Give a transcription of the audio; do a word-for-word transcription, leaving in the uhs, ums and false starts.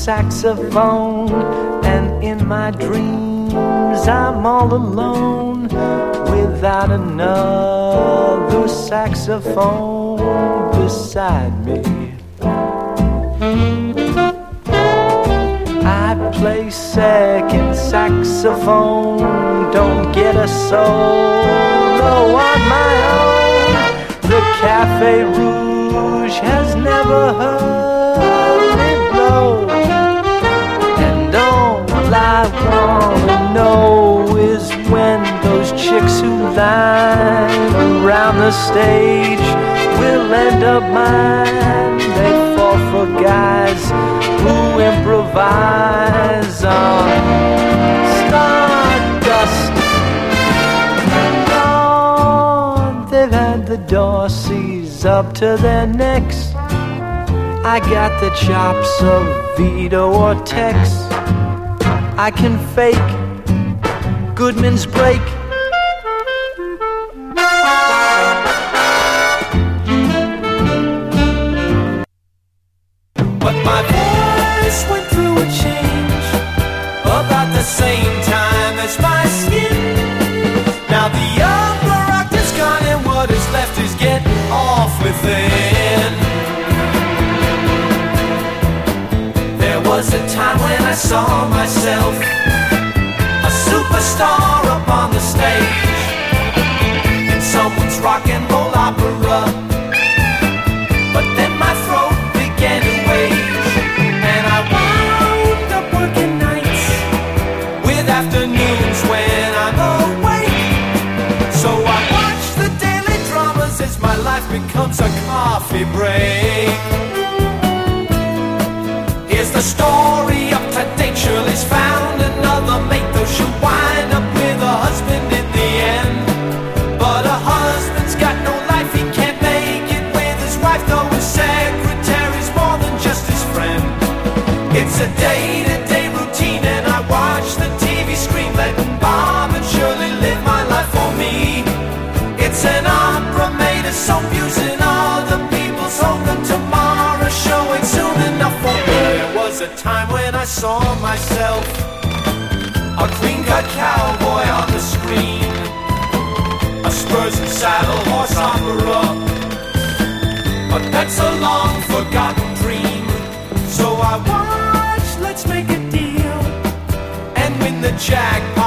saxophone, and in my dreams I'm all alone without another saxophone beside me. I play second saxophone, don't get a solo on my own. The Cafe Rouge has never heard me blow, and all I wanna know is when those chicks who line around the stage will end up mine. They fall for guys who improvise on stardust. Oh, they've had the Dorseys up to their necks. I got the chops of Vito or Tex. I can fake Goodman's break. But my voice went through a change about the same time as my skin. Now the upper octave's gone and what is left is getting awfully thin. There was a time when I saw myself a superstar up on the stage in someone's rock and roll opera. But then my throat began to rage, and I wound up working nights with afternoons when I'm awake. So I watch the daily dramas as my life becomes a coffee break. Here's the story up to date. Shirley's found another mate, though she'll wind up with a husband in the end. But a husband's got no life, he can't make it with his wife, though his secretary's more than just his friend. It's a day-to-day routine, and I watch the T V screen, letting Bob and Shirley live my life for me. It's an opera made of soap, using other people's hope, and tomorrow's show ain't soon enough for me. There was a time when I saw myself a clean-cut cowboy on the screen, a Spurs and saddle horse opera. But that's a long forgotten dream. So I watched Let's Make a Deal and win the jackpot.